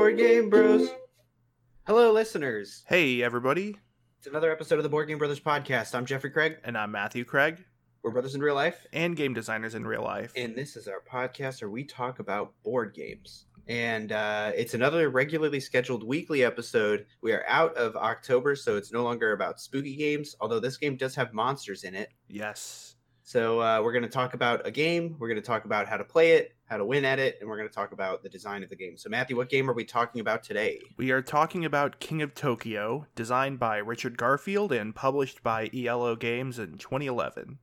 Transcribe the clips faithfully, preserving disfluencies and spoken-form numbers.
Board Game Bros. Hello, listeners. Hey, everybody. It's another episode of the Board Game Brothers podcast. I'm Jeffrey Craig. And I'm Matthew Craig. We're brothers in real life. And game designers in real life. And this is our podcast where we talk about board games. And uh, it's another regularly scheduled weekly episode. We are out of October, so it's no longer about spooky games, although this game does have monsters in it. Yes. So uh, we're going to talk about a game. We're going to talk about how to play it, how to win at it, and we're going to talk about the design of the game. So, Matthew, what game are we talking about today? We are talking about King of Tokyo, designed by Richard Garfield and published by E L O Games in twenty eleven.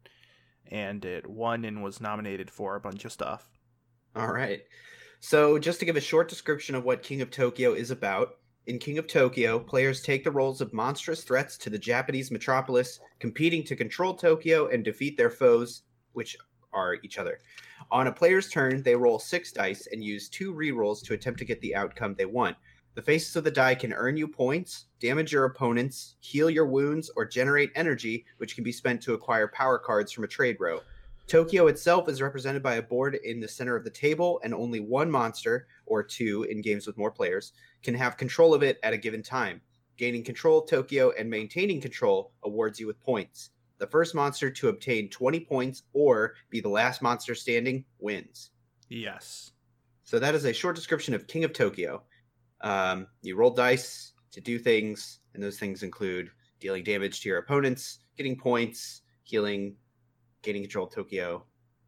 And it won and was nominated for a bunch of stuff. All right. So, just to give a short description of what King of Tokyo is about, in King of Tokyo, players take the roles of monstrous threats to the Japanese metropolis, competing to control Tokyo and defeat their foes, which are each other. On a player's turn, they roll six dice and use two rerolls to attempt to get the outcome they want. The faces of the die can earn you points, damage your opponents, heal your wounds, or generate energy, which can be spent to acquire power cards from a trade row. Tokyo itself is represented by a board in the center of the table, and only one monster, or two in games with more players, can have control of it at a given time. Gaining control of Tokyo and maintaining control awards you with points. The first monster to obtain twenty points or be the last monster standing wins. Yes. So that is a short description of King of Tokyo. Um, you roll dice to do things, and those things include dealing damage to your opponents, getting points, healing, gaining control of Tokyo.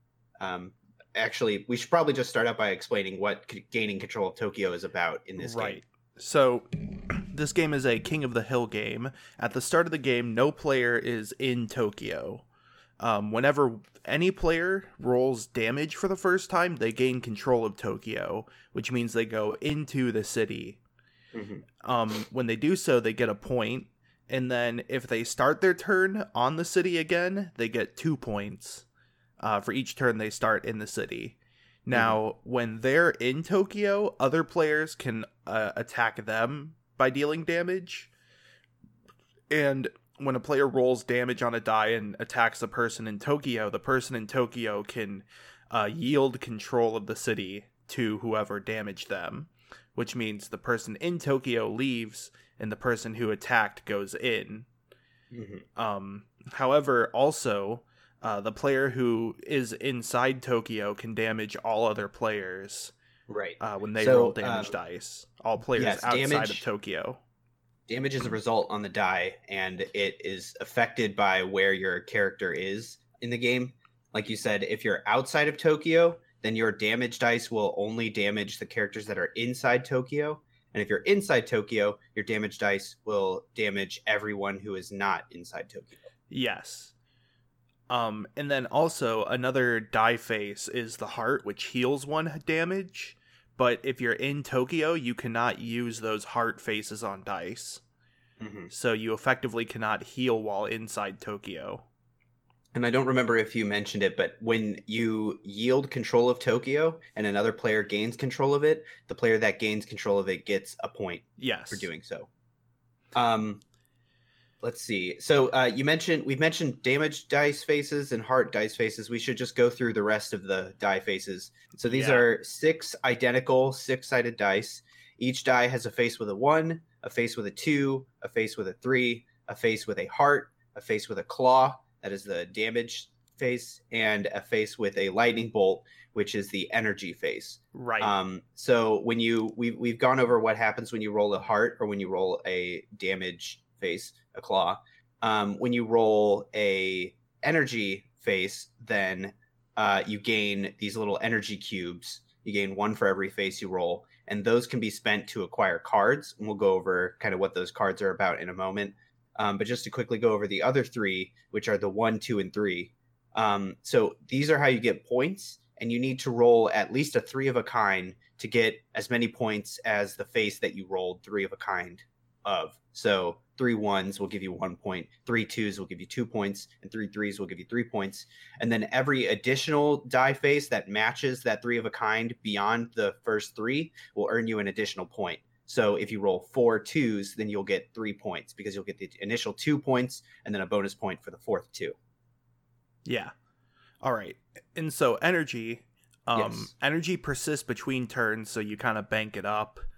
Um, actually, we should probably just start out by explaining what c- gaining control of Tokyo is about in this right. game. So, this game is a King of the Hill game. At the start of the game, no player is in Tokyo. Um, whenever any player rolls damage for the first time, they gain control of Tokyo, which means they go into the city. Mm-hmm. Um, when they do so, they get a point. And then if they start their turn on the city again, they get two points uh, for each turn they start in the city. Now, mm-hmm. when they're in Tokyo, other players can uh, attack them by dealing damage. And when a player rolls damage on a die and attacks a person in Tokyo, the person in Tokyo can uh, yield control of the city to whoever damaged them, which means the person in Tokyo leaves and the person who attacked goes in. Mm-hmm. Um, however, also, uh, the player who is inside Tokyo can damage all other players. Right. Uh, when they so, roll damage um, dice. All players yes, outside damage, of Tokyo. Damage is a result on the die, and it is affected by where your character is in the game. Like you said, if you're outside of Tokyo, then your damage dice will only damage the characters that are inside Tokyo. And if you're inside Tokyo, your damage dice will damage everyone who is not inside Tokyo. Yes. Um, and then also another die face is the heart, which heals one damage. But if you're in Tokyo, you cannot use those heart faces on dice. Mm-hmm. So you effectively cannot heal while inside Tokyo. And I don't remember if you mentioned it, but when you yield control of Tokyo and another player gains control of it, the player that gains control of it gets a point yes. for doing so. Um, let's see. So uh, you mentioned we've mentioned damage dice faces and heart dice faces. We should just go through the rest of the die faces. So these yeah. are six identical six-sided dice. Each die has a face with a one, a face with a two, a face with a three, a face with a heart, a face with a claw. That is the damage face, and a face with a lightning bolt, which is the energy face. Right. Um, so when you we've we've gone over what happens when you roll a heart or when you roll a damage face, a claw. Um, when you roll a energy face, then uh, you gain these little energy cubes. You gain one for every face you roll, and those can be spent to acquire cards. And we'll go over kind of what those cards are about in a moment. Um, but just to quickly go over the other three, which are the one, two, and three. Um, so these are how you get points, and you need to roll at least a three of a kind to get as many points as the face that you rolled three of a kind of. So three ones will give you one point, three twos will give you two points, and three threes will give you three points. And then every additional die face that matches that three of a kind beyond the first three will earn you an additional point. So if you roll four twos, then you'll get three points because you'll get the initial two points and then a bonus point for the fourth two. Yeah. All right. And so energy, um, yes. energy persists between turns, so you kind of bank it up.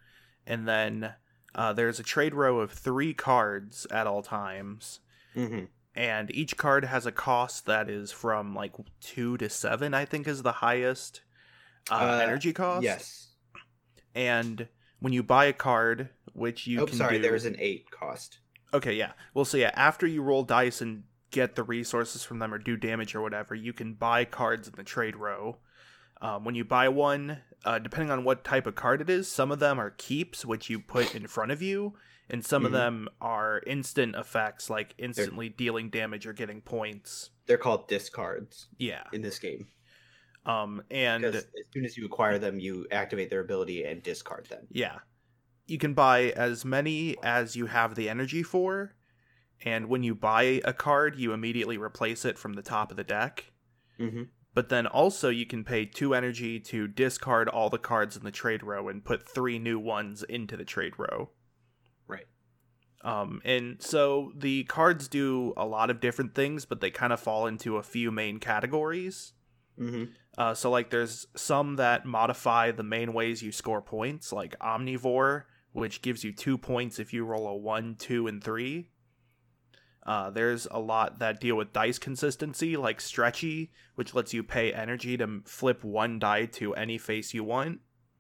and then uh, there's a trade row of three cards at all times. Mm-hmm. And each card has a cost that is from like two to seven, I think is the highest uh, Uh, energy cost. Yes. And when you buy a card, which you Oh, can sorry, do... there's an eight cost. Okay, yeah. Well, so yeah, after you roll dice and get the resources from them or do damage or whatever, you can buy cards in the trade row. Um, when you buy one, uh, depending on what type of card it is, some of them are keeps, which you put in front of you, and some Mhm. of them are instant effects, like instantly They're... dealing damage or getting points. They're called discards. Yeah. In this game. Um, and because as soon as you acquire them, you activate their ability and discard them. Yeah. You can buy as many as you have the energy for, and when you buy a card, you immediately replace it from the top of the deck. Mm-hmm. But then also you can pay two energy to discard all the cards in the trade row and put three new ones into the trade row. Right. Um, and so the cards do a lot of different things, but they kind of fall into a few main categories. Mm-hmm. Uh, so like there's some that modify the main ways you score points, like Omnivore, which gives you two points if you roll a one, two, and three. Uh, there's a lot that deal with dice consistency, like Stretchy, which lets you pay energy to flip one die to any face you want.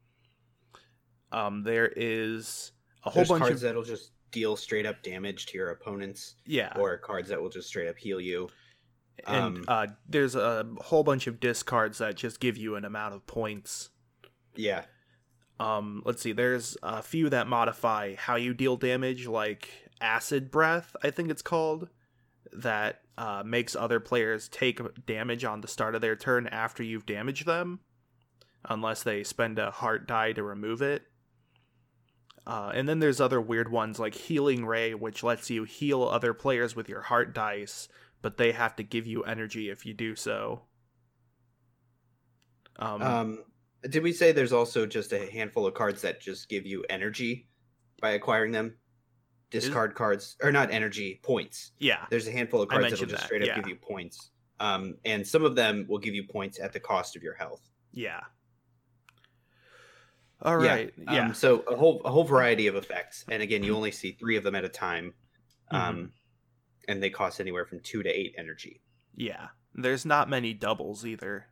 Um, there is a whole There's bunch cards of that'll just deal straight up damage to your opponents. Yeah. Or cards that will just straight up heal you. And um, uh, there's a whole bunch of discards that just give you an amount of points. Yeah. Um, let's see, there's a few that modify how you deal damage, like Acid Breath, I think it's called, that uh, makes other players take damage on the start of their turn after you've damaged them, unless they spend a heart die to remove it. Uh, and then there's other weird ones like Healing Ray, which lets you heal other players with your heart dice, but they have to give you energy if you do so. Um, um, did we say there's also just a handful of cards that just give you energy by acquiring them? Discard is... cards, or not energy, points. Yeah. There's a handful of cards that will just that. straight up yeah. give you points. Um, and some of them will give you points at the cost of your health. Yeah. All right. Yeah. yeah. Um, so a whole a whole variety of effects, and again, you only see three of them at a time, um, mm-hmm. and they cost anywhere from two to eight energy. Yeah. There's not many doubles either.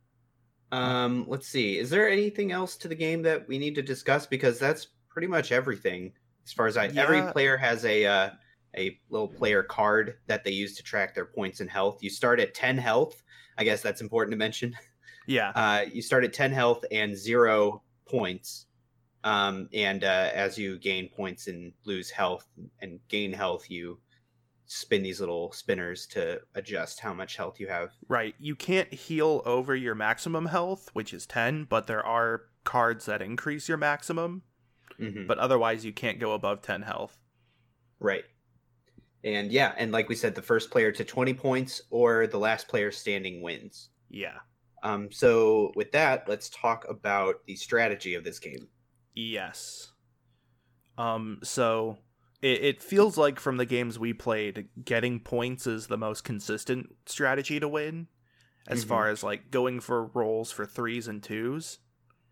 Um, let's see. Is there anything else to the game that we need to discuss? Because that's pretty much everything. As far as I, yeah. every player has a uh, a little player card that they use to track their points and health. You start at ten health. I guess that's important to mention. Yeah. Uh, you start at ten health and zero points. Um, and uh, as you gain points and lose health and gain health, you spin these little spinners to adjust how much health you have. Right. You can't heal over your maximum health, which is ten, but there are cards that increase your maximum. Mm-hmm. But otherwise, you can't go above ten health. Right. And yeah, and like we said, the first player to twenty points or the last player standing wins. Yeah. Um. So with that, let's talk about the strategy of this game. Yes. Um. So it, it feels like from the games we played, getting points is the most consistent strategy to win, as mm-hmm. far as like going for rolls for threes and twos.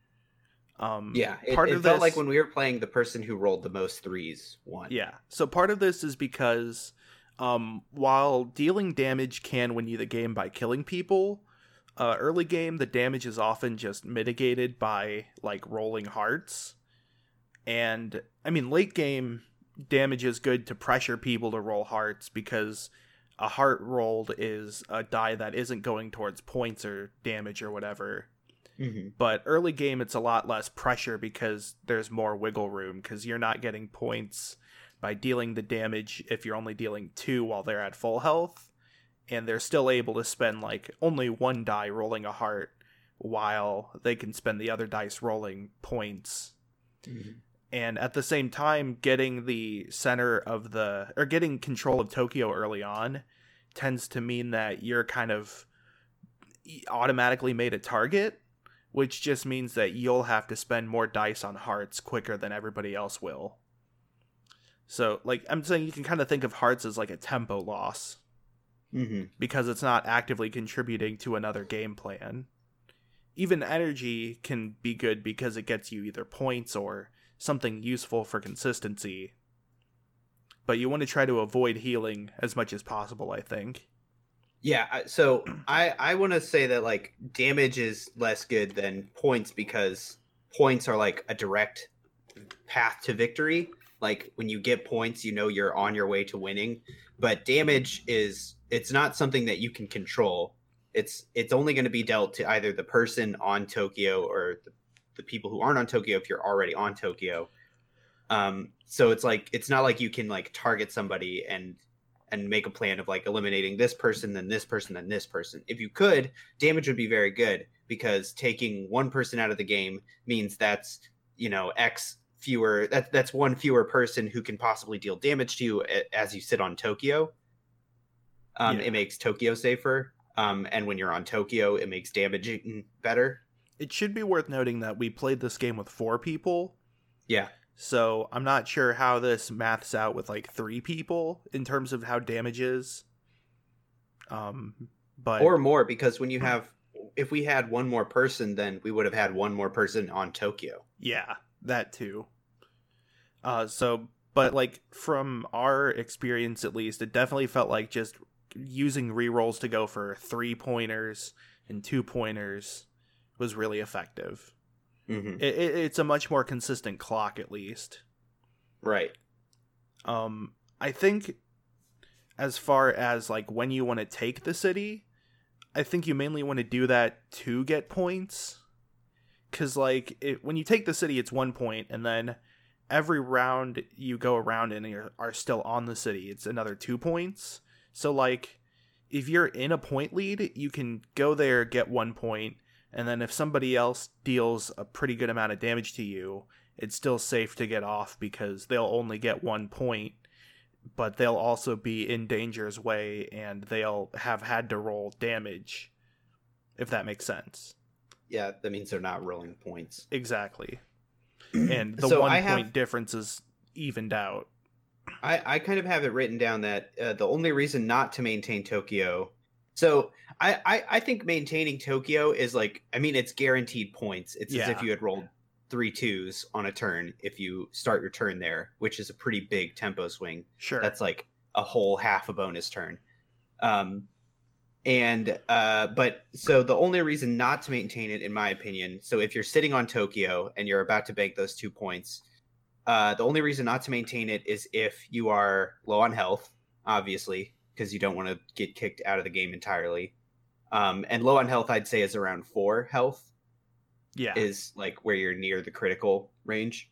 Um, yeah, it, part it of felt this, like when we were playing, the person who rolled the most threes won. Yeah, so part of this is because um, while dealing damage can win you the game by killing people, uh, early game the damage is often just mitigated by like rolling hearts, and I mean late game damage is good to pressure people to roll hearts because a heart rolled is a die that isn't going towards points or damage or whatever. Mm-hmm. But early game, it's a lot less pressure because there's more wiggle room because you're not getting points by dealing the damage if you're only dealing two while they're at full health. And they're still able to spend like only one die rolling a heart while they can spend the other dice rolling points. Mm-hmm. And at the same time, getting the center of the, or getting control of Tokyo early on tends to mean that you're kind of automatically made a target, which just means that you'll have to spend more dice on hearts quicker than everybody else will. So, like, I'm saying you can kind of think of hearts as like a tempo loss. Mm-hmm. Because it's not actively contributing to another game plan. Even energy can be good because it gets you either points or something useful for consistency. But you want to try to avoid healing as much as possible, I think. Yeah, so I I want to say that like damage is less good than points because points are like a direct path to victory. Like when you get points, you know you're on your way to winning. But damage is it's not something that you can control. It's it's only going to be dealt to either the person on Tokyo or the, the people who aren't on Tokyo if you're already on Tokyo. Um, so it's like it's not like you can like target somebody and and make a plan of like eliminating this person, then this person, then this person. If you could, damage would be very good because taking one person out of the game means that's, you know, X fewer, that, that's one fewer person who can possibly deal damage to you as you sit on Tokyo. Um, yeah. It makes Tokyo safer. Um, and when you're on Tokyo, it makes damaging better. It should be worth noting that we played this game with four people. Yeah. So I'm not sure how this maths out with like three people in terms of how damage is. Um, but or more, because when you have, if we had one more person, then we would have had one more person on Tokyo. Yeah, that too. Uh, so, but like from our experience, at least, it definitely felt like just using rerolls to go for three pointers and two pointers was really effective. Mm-hmm. It, it, it's a much more consistent clock, at least. Right. Um, I think as far as like when you want to take the city, I think you mainly want to do that to get points. Because like it, when you take the city, it's one point, and then every round you go around and you are still on the city, it's another two points. So like if you're in a point lead, you can go there, get one point. And then if somebody else deals a pretty good amount of damage to you, it's still safe to get off because they'll only get one point, but they'll also be in danger's way and they'll have had to roll damage, if that makes sense. Yeah, that means they're not rolling points. Exactly. And the so one I point have, difference is evened out. I, I kind of have it written down that uh, the only reason not to maintain Tokyo... So I, I, I think maintaining Tokyo is like, I mean, it's guaranteed points. It's yeah. as if you had rolled three twos on a turn if you start your turn there, which is a pretty big tempo swing. Sure. That's like a whole half a bonus turn. Um, and, uh, but so the only reason not to maintain it, in my opinion, so if you're sitting on Tokyo and you're about to bank those two points, uh, the only reason not to maintain it is if you are low on health, obviously, because you don't want to get kicked out of the game entirely. Um, and low on health, I'd say, is around four health. Yeah. Is like where you're near the critical range.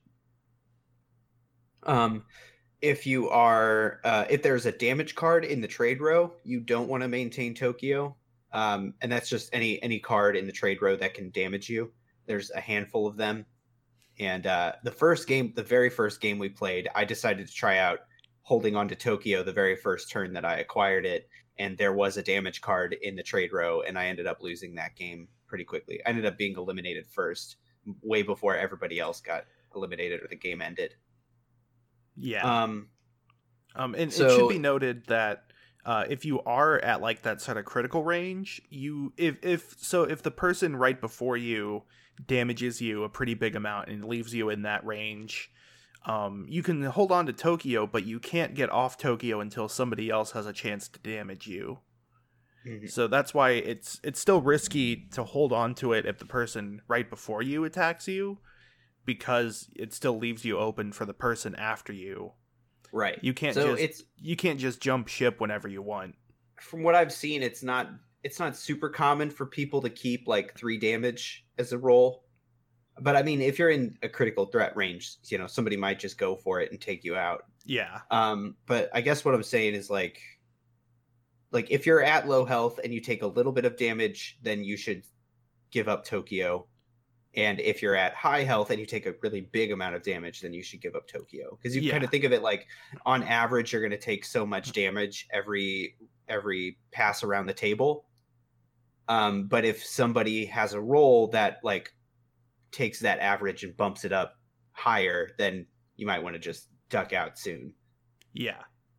Um, if you are, uh, if there's a damage card in the trade row, you don't want to maintain Tokyo. Um, and that's just any any card in the trade row that can damage you. There's a handful of them. And uh, the first game, the very first game we played, I decided to try out holding on to Tokyo the very first turn that I acquired it, and there was a damage card in the trade row, and I ended up losing that game pretty quickly. I ended up being eliminated first, way before everybody else got eliminated or the game ended. Yeah. Um, um and so, it should be noted that uh, if you are at like that sort of critical range, you if if so if the person right before you damages you a pretty big amount and leaves you in that range, Um, you can hold on to Tokyo, but you can't get off Tokyo until somebody else has a chance to damage you. Mm-hmm. So that's why it's it's still risky to hold on to it if the person right before you attacks you, because it still leaves you open for the person after you. Right. You can't so just it's, you can't just jump ship whenever you want. From what I've seen, it's not it's not super common for people to keep like three damage as a roll. But I mean, if you're in a critical threat range, you know, somebody might just go for it and take you out. Yeah. Um, but I guess what I'm saying is like, like if you're at low health and you take a little bit of damage, then you should give up Tokyo. And if you're at high health and you take a really big amount of damage, then you should give up Tokyo. Because you yeah. kind of think of it like, on average, you're going to take so much damage every every pass around the table. Um, but if somebody has a roll that like takes that average and bumps it up higher, then you might want to just duck out soon. Yeah.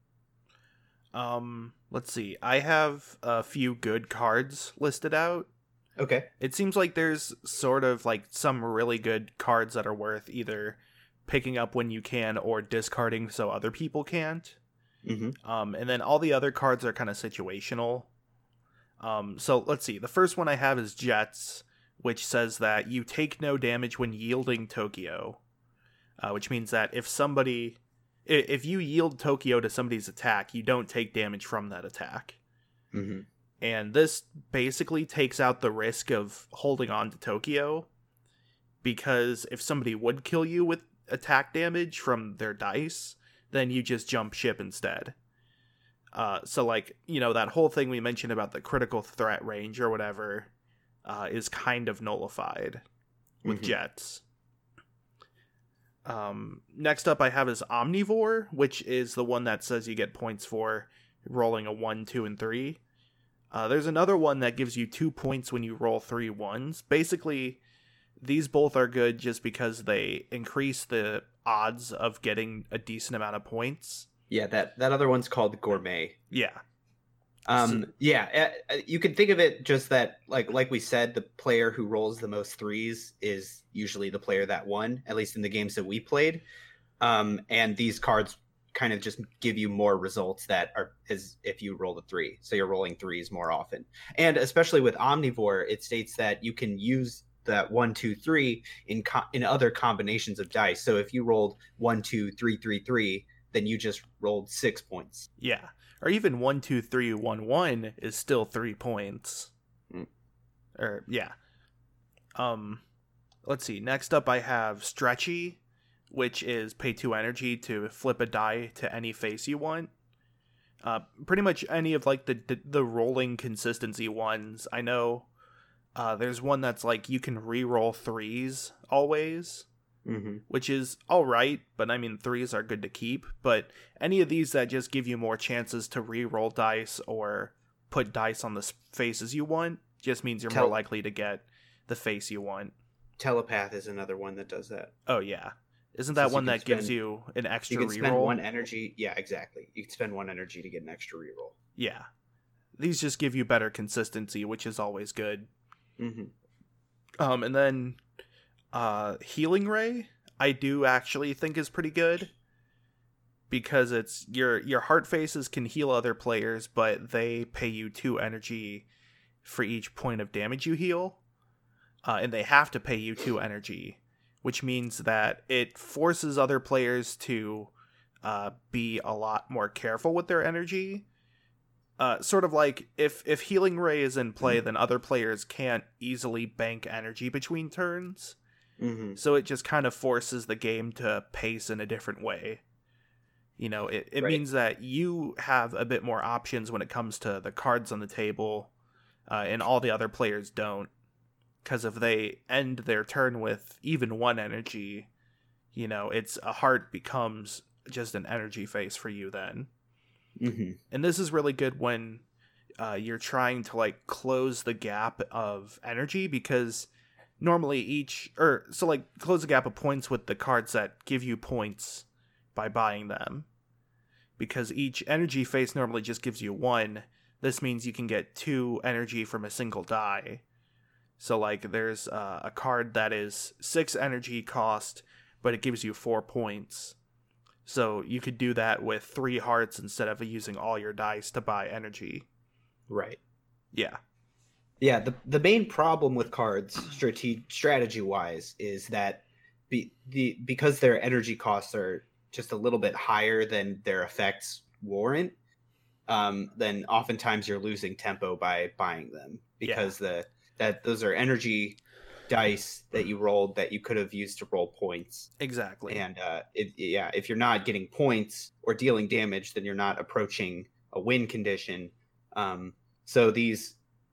Um, let's see. I have a few good cards listed out. Okay. It seems like there's sort of like some really good cards that are worth either picking up when you can or discarding so other people can't. Mm-hmm. Um, and then all the other cards are kind of situational. Um, so let's see. The first one I have is Jets, which says that you take no damage when yielding Tokyo, uh, which means that if somebody, if you yield Tokyo to somebody's attack, you don't take damage from that attack. Mm-hmm. And this basically takes out the risk of holding on to Tokyo, because if somebody would kill you with attack damage from their dice, then you just jump ship instead. Uh, so, like, you know, that whole thing we mentioned about the critical threat range or whatever uh, is kind of nullified with Mm-hmm. Jets. Um, next up I have is Omnivore, which is the one that says you get points for rolling a one, two, and three. Uh, there's another one that gives you two points when you roll three ones. Basically, these both are good just because they increase the odds of getting a decent amount of points. Yeah, that, that other one's called Gourmet. Yeah. Um, So- yeah, uh, you can think of it just that, like like we said, the player who rolls the most threes is usually the player that won, at least in the games that we played. Um, and these cards kind of just give you more results that are as if you roll the three. So you're rolling threes more often. And especially with Omnivore, it states that you can use that one, two, three in co- in other combinations of dice. So if you rolled one, two, three, three, three, then you just rolled six points. Yeah. Or even one, two, three, one, one is still three points. Mm. Or, yeah. Um, let's see. Next up I have Stretchy, which is pay two energy to flip a die to any face you want. Uh, pretty much any of, like, the, the, the rolling consistency ones. I know uh, there's one that's, like, you can re-roll threes always, Mm-hmm. which is alright, but I mean, threes are good to keep. But any of these that just give you more chances to re-roll dice or put dice on the s- faces you want just means you're Tel- more likely to get the face you want. Telepath is another one that does that. Oh, yeah. Isn't that Since you one can that gives spend- you an extra You can spend re-roll? one energy. Yeah, exactly. You can spend one energy to get an extra reroll. Yeah. These just give you better consistency, which is always good. Mm-hmm. Um, and then uh, Healing Ray, I do actually think is pretty good, because it's your your heart faces can heal other players, but they pay you two energy for each point of damage you heal, uh, and they have to pay you two energy, which means that it forces other players to uh, be a lot more careful with their energy. Uh, sort of like if if Healing Ray is in play, then other players can't easily bank energy between turns. Mm-hmm. So it just kind of forces the game to pace in a different way. You know, it, it Right. means that you have a bit more options when it comes to the cards on the table, uh, and all the other players don't. Because if they end their turn with even one energy, you know, it's a heart becomes just an energy face for you then. Mm-hmm. And this is really good when uh, you're trying to, like, close the gap of energy, because normally each, or so like close the gap of points with the cards that give you points by buying them, because each energy face normally just gives you one. This means you can get two energy from a single die. So, like, there's uh, a card that is six energy cost, but it gives you four points. So you could do that with three hearts instead of using all your dice to buy energy. Right. Yeah. Yeah, the the main problem with cards, strate- strategy wise, is that be, the because their energy costs are just a little bit higher than their effects warrant. Um, then oftentimes you're losing tempo by buying them, because the that those are energy dice that you rolled that you could have used to roll points. Exactly. And uh, it, yeah, if you're not getting points or dealing damage, then you're not approaching a win condition. Um, so these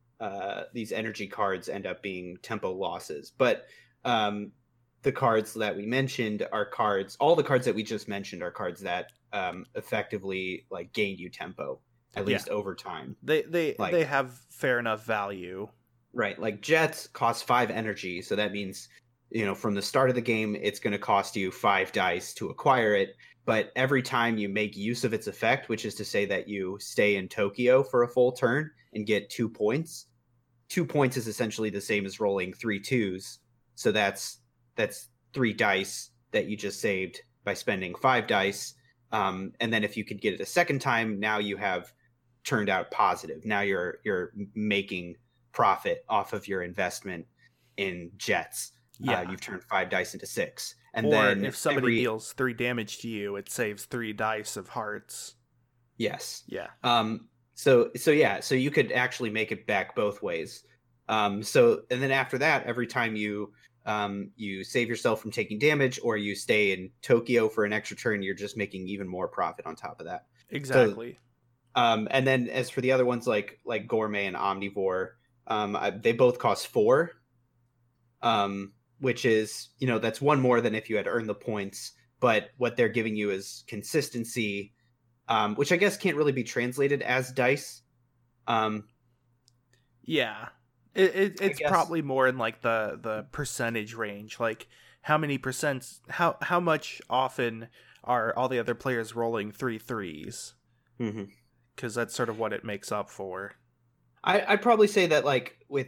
uh, these energy cards end up being tempo losses. But um, the cards that we mentioned are cards. All the cards that we just mentioned are cards that um, effectively like gain you tempo, at Yeah. least over time. They they Like- they have fair enough value. Right, like Jets cost five energy, so that means, you know, from the start of the game, it's going to cost you five dice to acquire it. But every time you make use of its effect, which is to say that you stay in Tokyo for a full turn and get two points, two points is essentially the same as rolling three twos. So that's that's three dice that you just saved by spending five dice. Um, and then if you could get it a second time, now you have turned out positive. Now you're you're making profit off of your investment in jets. Yeah, uh, you've turned five dice into six. And or then if somebody every... deals three damage to you, it saves three dice of hearts. Yes. Yeah. Um. So so yeah. So you could actually make it back both ways. Um. So and then after that, every time you um you save yourself from taking damage, or you stay in Tokyo for an extra turn, you're just making even more profit on top of that. Exactly. So, um. And then as for the other ones, like like Gourmet and Omnivore, um, I, they both cost four. Um. Which is, you know, that's one more than if you had earned the points. But what they're giving you is consistency, um, which I guess can't really be translated as dice. Um, yeah, it, it it's guess... probably more in like the the percentage range, like how many percents, how how much often are all the other players rolling three threes? Because mm-hmm. that's sort of what it makes up for. I, I'd probably say that, like, with,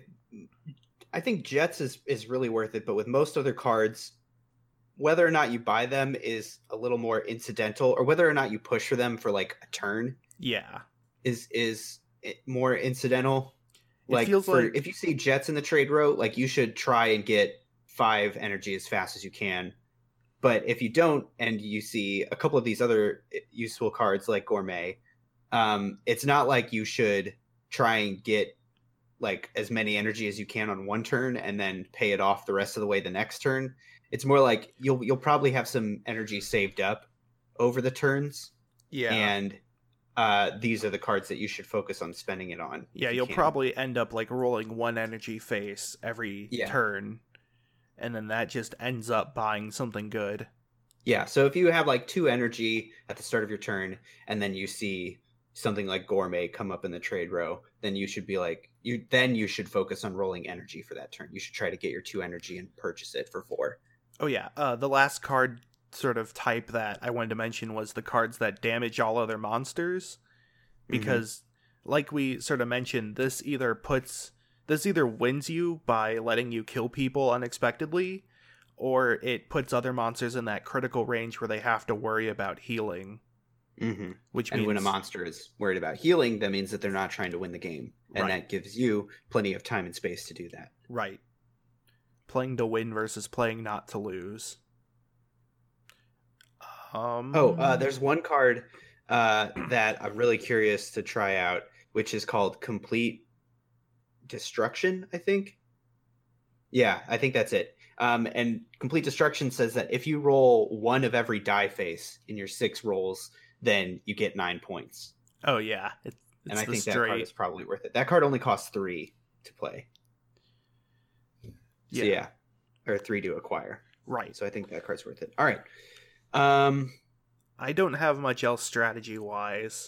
I think Jets is, is really worth it, but with most other cards, whether or not you buy them is a little more incidental, or whether or not you push for them for like a turn. Yeah. Is is more incidental. Like, it feels for, like if you see Jets in the trade row, like, you should try and get five energy as fast as you can. But if you don't, and you see a couple of these other useful cards like Gourmet, um, it's not like you should try and get like as many energy as you can on one turn and then pay it off the rest of the way the next turn. It's more like you'll you'll probably have some energy saved up over the turns. Yeah. And uh, these are the cards that you should focus on spending it on. Yeah, you you'll can. probably end up like rolling one energy face every yeah. turn, and then that just ends up buying something good. Yeah, so if you have like two energy at the start of your turn, and then you see something like Gourmet come up in the trade row, then you should be like, you then you should focus on rolling energy for that turn. You should try to get your two energy and purchase it for four. Oh yeah, uh, the last card sort of type that I wanted to mention was the cards that damage all other monsters, because mm-hmm. like we sort of mentioned, this either puts this either wins you by letting you kill people unexpectedly, or it puts other monsters in that critical range where they have to worry about healing. Mm-hmm. Which and means... when a monster is worried about healing, that means that they're not trying to win the game, and right. that gives you plenty of time and space to do that. Right. Playing to win versus playing not to lose. Um... Oh, uh, there's one card uh, that I'm really curious to try out, which is called Complete Destruction, I think. Yeah, I think that's it. Um, and Complete Destruction says that if you roll one of every die face in your six rolls, then you get nine points. Oh, yeah. It, it's and I think straight... that card is probably worth it. That card only costs three to play. So, yeah. yeah. Or three to acquire. Right. So I think that card's worth it. All right. Um, I don't have much else strategy-wise.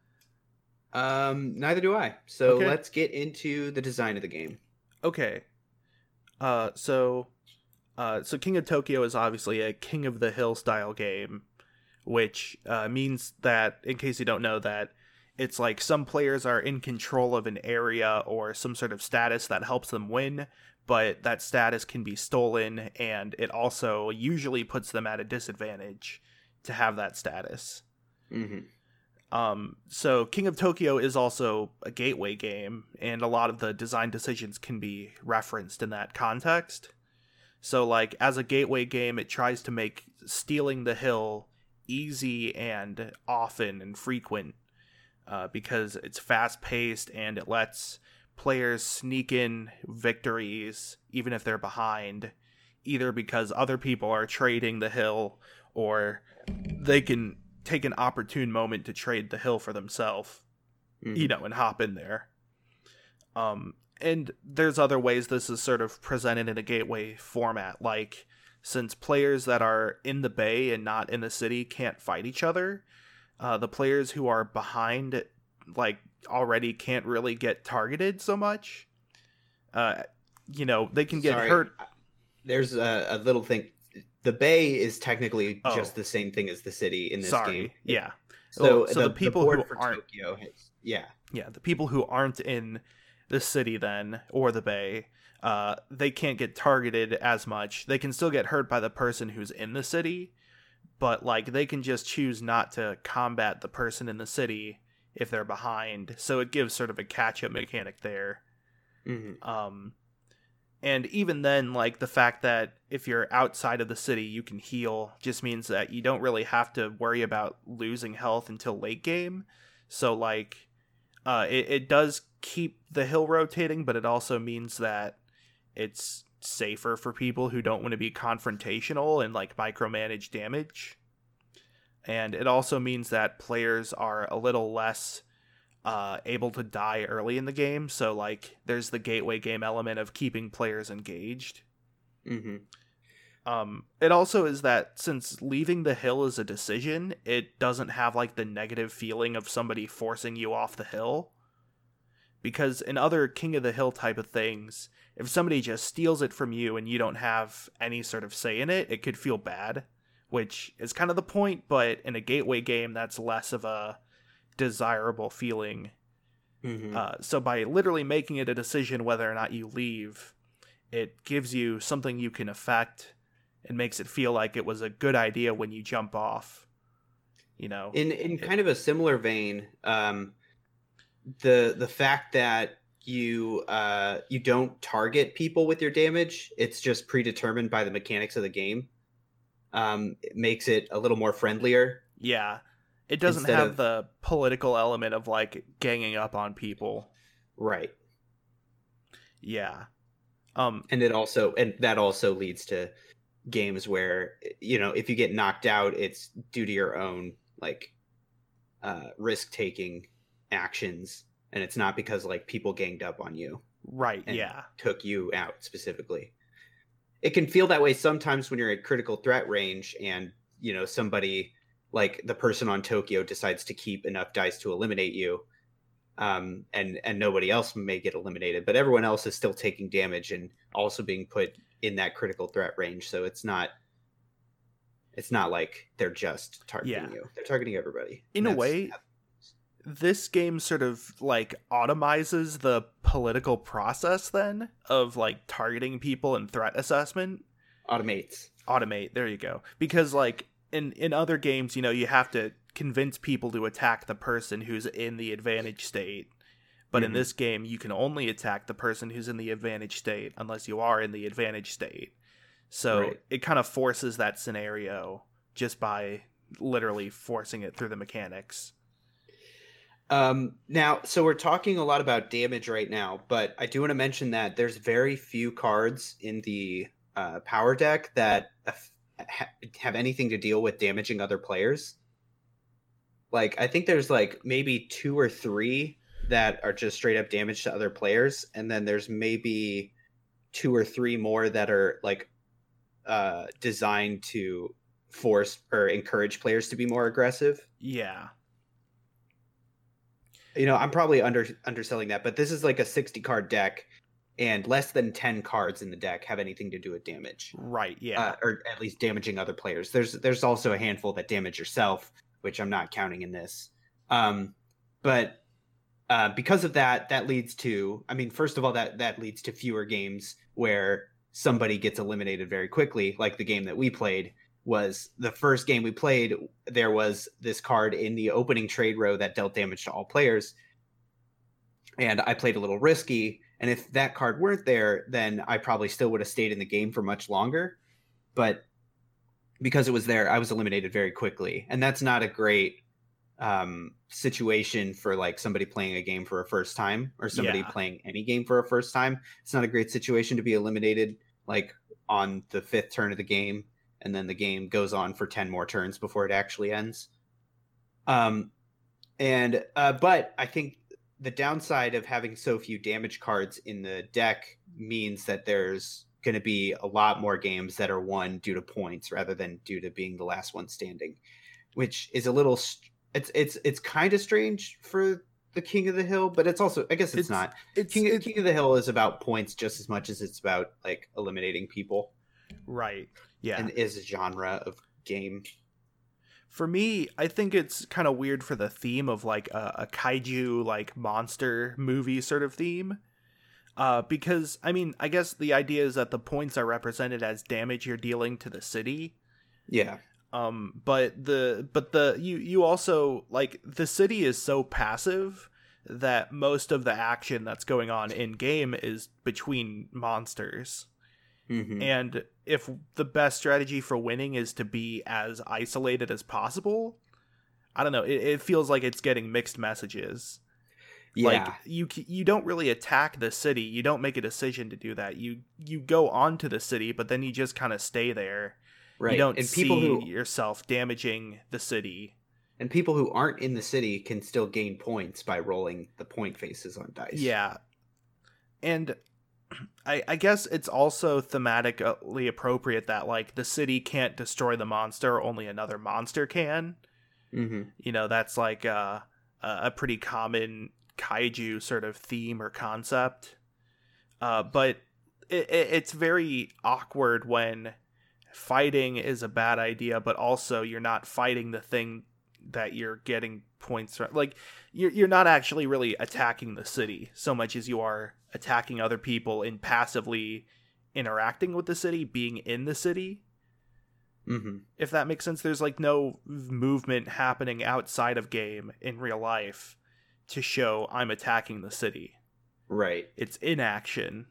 Um, neither do I. So okay. let's get into the design of the game. Okay. Uh, so... Uh, so King of Tokyo is obviously a King of the Hill style game, which uh, means that, in case you don't know, that it's like some players are in control of an area or some sort of status that helps them win, but that status can be stolen, and it also usually puts them at a disadvantage to have that status. Mm-hmm. Um, so King of Tokyo is also a gateway game, and a lot of the design decisions can be referenced in that context. So, like, as a gateway game, it tries to make stealing the hill easy and often and frequent uh, because it's fast-paced and it lets players sneak in victories even if they're behind, either because other people are trading the hill or they can take an opportune moment to trade the hill for themselves, mm-hmm. you know, and hop in there. Um... And there's other ways this is sort of presented in a gateway format, like since players that are in the bay and not in the city can't fight each other, uh, the players who are behind, like, already can't really get targeted so much. Uh, you know, they can get Sorry. hurt. There's a, a little thing. The bay is technically oh. just the same thing as the city in this Sorry. game. Yeah. So, well, so the, the people the who for aren't, Tokyo has, yeah, yeah, the people who aren't in the city then, or the bay, uh, they can't get targeted as much. They can still get hurt by the person who's in the city, but like they can just choose not to combat the person in the city if they're behind. So it gives sort of a catch-up mechanic there. Mm-hmm. Um, and even then, like the fact that if you're outside of the city, you can heal just means that you don't really have to worry about losing health until late game. So like, uh, it, it does keep the hill rotating, but it also means that it's safer for people who don't want to be confrontational and like micromanage damage. And it also means that players are a little less uh, able to die early in the game. So like there's the gateway game element of keeping players engaged. Mm-hmm. Um, it also is that since leaving the hill is a decision, it doesn't have like the negative feeling of somebody forcing you off the hill. Because in other King of the Hill type of things, if somebody just steals it from you and you don't have any sort of say in it, it could feel bad, which is kind of the point, but in a gateway game, that's less of a desirable feeling. Mm-hmm. Uh, so by literally making it a decision whether or not you leave, it gives you something you can affect and makes it feel like it was a good idea when you jump off. You know, in in kind of a similar vein, um, the the fact that you uh, you don't target people with your damage, it's just predetermined by the mechanics of the game. Um, it makes it a little more friendlier. Yeah, it doesn't Instead have of- the political element of like ganging up on people. Right. Yeah. Um, And it also and that also leads to games where, you know, if you get knocked out, it's due to your own like uh, risk taking actions, and it's not because like people ganged up on you right. and Yeah. took you out specifically. It can feel that way sometimes when you're at critical threat range and, you know, somebody like the person on Tokyo decides to keep enough dice to eliminate you, um, and and nobody else may get eliminated, but everyone else is still taking damage and also being put in that critical threat range. So it's not it's not like they're just targeting Yeah. you; they're targeting everybody. In And a that's- way, this game sort of like automizes the political process then of like targeting people and threat assessment. automates. Automate, there you go. Because like in in other games, you know, you have to convince people to attack the person who's in the advantage state. But in Mhm. this game, you can only attack the person who's in the advantage state unless you are in the advantage state. So Right. it kind of forces that scenario just by literally forcing it through the mechanics. Um, now, so we're talking a lot about damage right now, but I do want to mention that there's very few cards in the uh, power deck that have, have anything to deal with damaging other players. Like, I think there's like maybe two or three that are just straight up damage to other players, and then there's maybe two or three more that are like uh, designed to force or encourage players to be more aggressive. Yeah. You know, I'm probably under underselling that, but this is like a sixty card deck, and less than ten cards in the deck have anything to do with damage, Right, yeah. uh, or at least damaging other players. There's there's also a handful that damage yourself, which I'm not counting in this. Um, but uh, because of that, that leads to, I mean, first of all, that that leads to fewer games where somebody gets eliminated very quickly, like the game that we played. Was the first game we played, there was this card in the opening trade row that dealt damage to all players. And I played a little risky. And if that card weren't there, then I probably still would have stayed in the game for much longer. But because it was there, I was eliminated very quickly. And that's not a great um, situation for like somebody playing a game for a first time, or somebody Yeah. playing any game for a first time. It's not a great situation to be eliminated like on the fifth turn of the game, and then the game goes on for ten more turns before it actually ends. Um, and uh, but I think the downside of having so few damage cards in the deck means that there's going to be a lot more games that are won due to points rather than due to being the last one standing, which is a little st- it's it's it's kind of strange for the King of the Hill, but it's also, I guess it's, It's- not. It's, King, it's King of the Hill is about points just as much as it's about like eliminating people, right. Yeah. and is a genre of game. For me, I think it's kind of weird for the theme of like a, a kaiju like monster movie sort of theme. Uh, because I mean, I guess the idea is that the points are represented as damage you're dealing to the city. Yeah. Um, but the but the you you also like the city is so passive that most of the action that's going on in game is between monsters. Mm-hmm. And if the best strategy for winning is to be as isolated as possible, I don't know, it, it feels like it's getting mixed messages. Yeah. Like you you don't really attack the city. You don't make a decision to do that. You you go onto the city, but then you just kind of stay there. Right. You don't and see people who, yourself damaging the city. And people who aren't in the city can still gain points by rolling the point faces on dice. Yeah. And I, I guess it's also thematically appropriate that, like, the city can't destroy the monster, only another monster can. Mm-hmm. You know, that's like a, a pretty common kaiju sort of theme or concept. Uh, but it, it, it's very awkward when fighting is a bad idea, but also you're not fighting the thing that you're getting points from. Like, you're, you're not actually really attacking the city so much as you are attacking other people and passively interacting with the city, being in the city. Mm-hmm. If that makes sense, there's like no movement happening outside of game in real life to show I'm attacking the city. Right. It's inaction.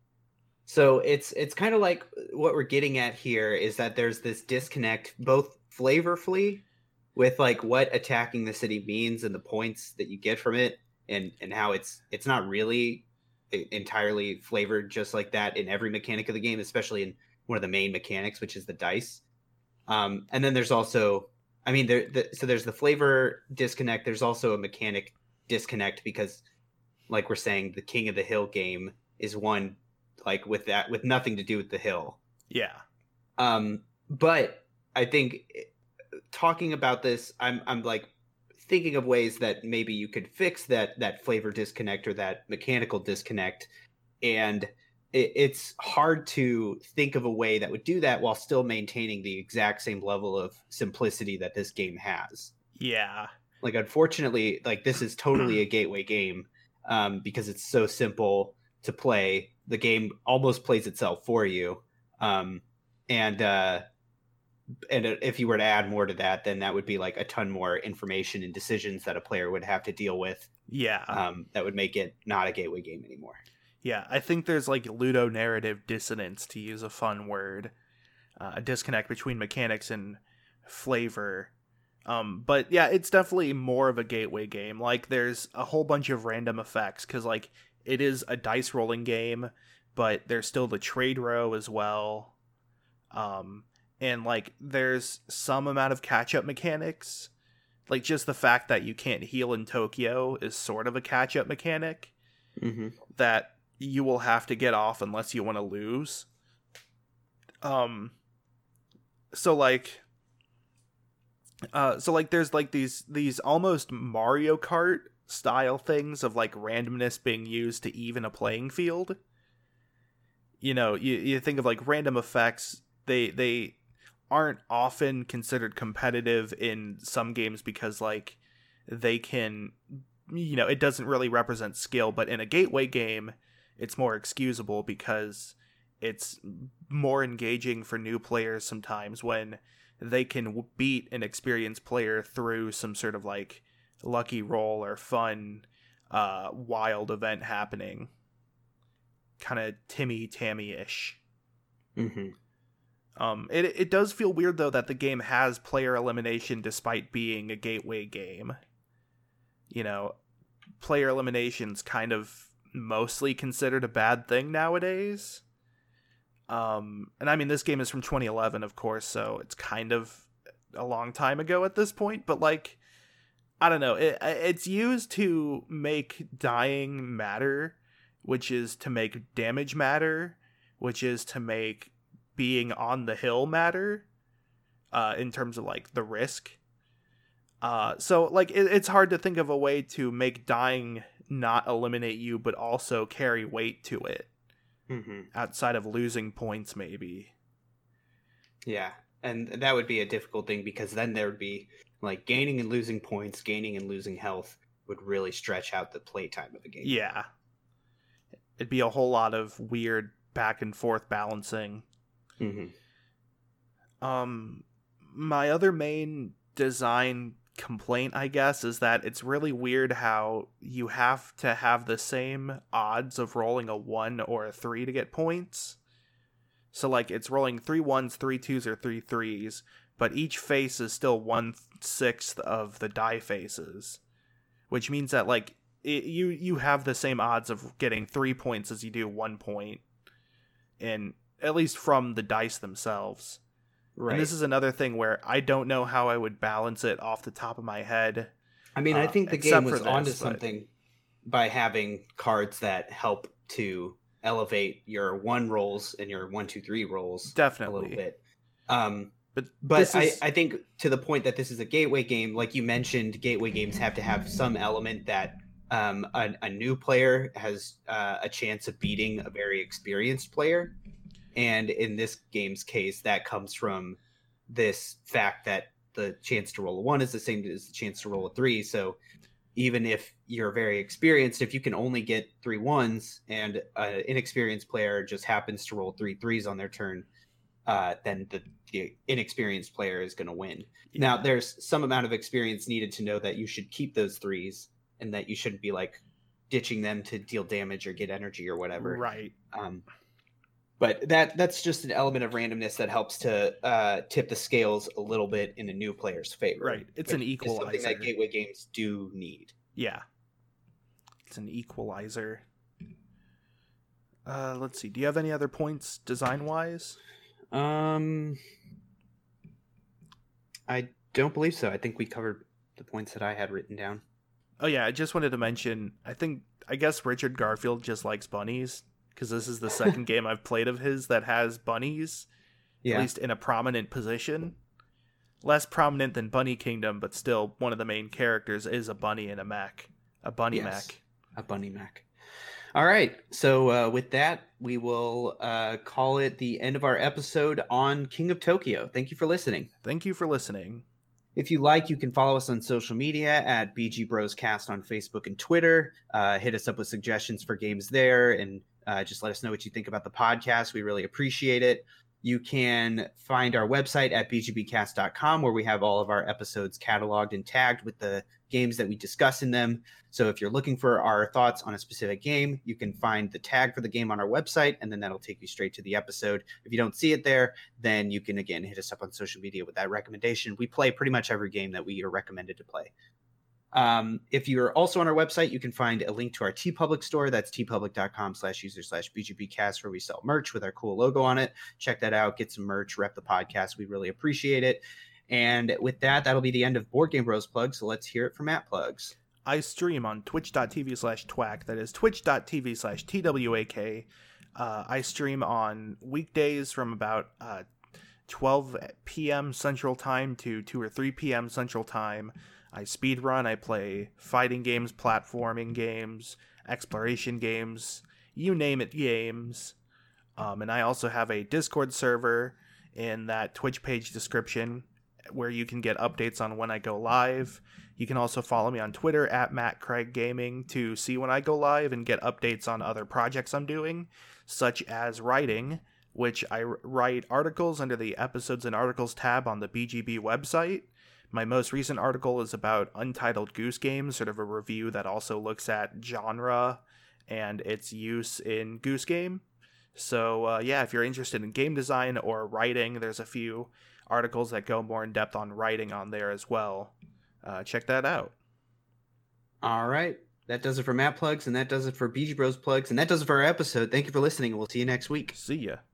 So it's it's kind of like what we're getting at here is that there's this disconnect both flavorfully with like what attacking the city means and the points that you get from it, and and how it's it's not really entirely flavored just like that in every mechanic of the game, especially in one of the main mechanics, which is the dice. Um, and then there's also, I mean, there the, so there's the flavor disconnect. There's also a mechanic disconnect because, like we're saying, the King of the Hill game is one like with that with nothing to do with the hill. Yeah. Um, but I think talking about this, I'm I'm like thinking of ways that maybe you could fix that that flavor disconnect or that mechanical disconnect, and it, it's hard to think of a way that would do that while still maintaining the exact same level of simplicity that this game has. Yeah. Like, unfortunately, like this is totally a gateway game um, because it's so simple to play. The game almost plays itself for you, um, and uh, and if you were to add more to that, then that would be like a ton more information and decisions that a player would have to deal with. Yeah. Um, that would make it not a gateway game anymore. Yeah, I think there's like ludonarrative dissonance, to use a fun word, uh, a disconnect between mechanics and flavor. Um, but yeah, it's definitely more of a gateway game. Like, there's a whole bunch of random effects because like it is a dice rolling game, but there's still the trade row as well. Um, and like there's some amount of catch up mechanics. Like, just the fact that you can't heal in Tokyo is sort of a catch up mechanic mm-hmm. that you will have to get off unless you want to lose. Um, so like, uh, so like, there's like these these almost Mario Kart style things of like randomness being used to even a playing field. You know, you you think of like random effects. They they aren't often considered competitive in some games because like they can, you know, it doesn't really represent skill. But in a gateway game, it's more excusable because it's more engaging for new players sometimes when they can beat an experienced player through some sort of like lucky roll or fun, uh, wild event happening. Kind of Timmy Tammy-ish. Mm-hmm. Um, it it does feel weird though that the game has player elimination despite being a gateway game. You know, player elimination's kind of mostly considered a bad thing nowadays. Um, and I mean, this game is from twenty eleven, of course, so it's kind of a long time ago at this point. But like, I don't know, it it's used to make dying matter, which is to make damage matter, which is to make being on the hill matter, uh, in terms of like the risk. Uh, so like it, it's hard to think of a way to make dying not eliminate you, but also carry weight to it. Mm-hmm. Outside of losing points, maybe. Yeah, and that would be a difficult thing because then there would be like gaining and losing points, gaining and losing health would really stretch out the playtime of the game. Yeah. it'd be a whole lot of weird back and forth balancing. Mm-hmm. Um, my other main design complaint, I guess, is that it's really weird how you have to have the same odds of rolling a one or a three to get points. So, like, it's rolling three ones, three twos, or three threes, but each face is still one sixth of the die faces, which means that, like, it, you you have the same odds of getting three points as you do one point, and at least from the dice themselves. Right. And this is another thing where I don't know how I would balance it off the top of my head. I mean, uh, I think the game was this, onto but... something by having cards that help to elevate your one rolls and your one, two, three rolls definitely a little bit. Um, but but is... I, I think to the point that this is a gateway game, like you mentioned, gateway games have to have some element that um, a, a new player has uh, a chance of beating a very experienced player. And in this game's case, that comes from this fact that the chance to roll a one is the same as the chance to roll a three. So even if you're very experienced, if you can only get three ones and an inexperienced player just happens to roll three threes on their turn, uh, then the, the inexperienced player is going to win. Yeah. Now, there's some amount of experience needed to know that you should keep those threes and that you shouldn't be like ditching them to deal damage or get energy or whatever. Right. Um, But that that's just an element of randomness that helps to uh, tip the scales a little bit in a new player's favor. Right. It's an equalizer. It's something that gateway games do need. Yeah. It's an equalizer. Uh, let's see. Do you have any other points design-wise? Um, I don't believe so. I think we covered the points that I had written down. Oh, yeah. I just wanted to mention, I think, I guess Richard Garfield just likes bunnies. Because this is the second game I've played of his that has bunnies, yeah. At least in a prominent position. Less prominent than Bunny Kingdom, but still one of the main characters is a bunny in a mech. A bunny yes, mech. A bunny mech. All right. So uh, with that, we will uh, call it the end of our episode on King of Tokyo. Thank you for listening. Thank you for listening. If you like, you can follow us on social media at B G Bros Cast on Facebook and Twitter. Uh, hit us up with suggestions for games there, and uh, just let us know what you think about the podcast. We really appreciate it. You can find our website at b g b cast dot com, where we have all of our episodes cataloged and tagged with the games that we discuss in them. So if you're looking for our thoughts on a specific game, you can find the tag for the game on our website, and then that'll take you straight to the episode. If you don't see it there, then you can, again, hit us up on social media with that recommendation. We play pretty much every game that we are recommended to play. Um, if you're also on our website, you can find a link to our TeePublic store. That's tpublic.com slash user slash BGBcast, where we sell merch with our cool logo on it. Check that out. Get some merch. Rep the podcast. We really appreciate it. And with that, that'll be the end of Board Game Bros plugs. So let's hear it from Matt plugs. I stream on twitch.tv slash twack. That is twitch.tv slash twak. Uh, I stream on weekdays from about uh, twelve p.m. Central Time to two or three p.m. Central Time. I speedrun, I play fighting games, platforming games, exploration games, you name it games. Um, and I also have a Discord server in that Twitch page description where you can get updates on when I go live. You can also follow me on Twitter at Matt Craig Gaming to see when I go live and get updates on other projects I'm doing, such as writing, which I write articles under the Episodes and Articles tab on the B G B website. My most recent article is about Untitled Goose Game, sort of a review that also looks at genre and its use in Goose Game. So, uh, yeah, if you're interested in game design or writing, there's a few articles that go more in depth on writing on there as well. Uh, check that out. All right. That does it for Matt plugs, and that does it for B G Bros plugs, and that does it for our episode. Thank you for listening. We'll see you next week. See ya.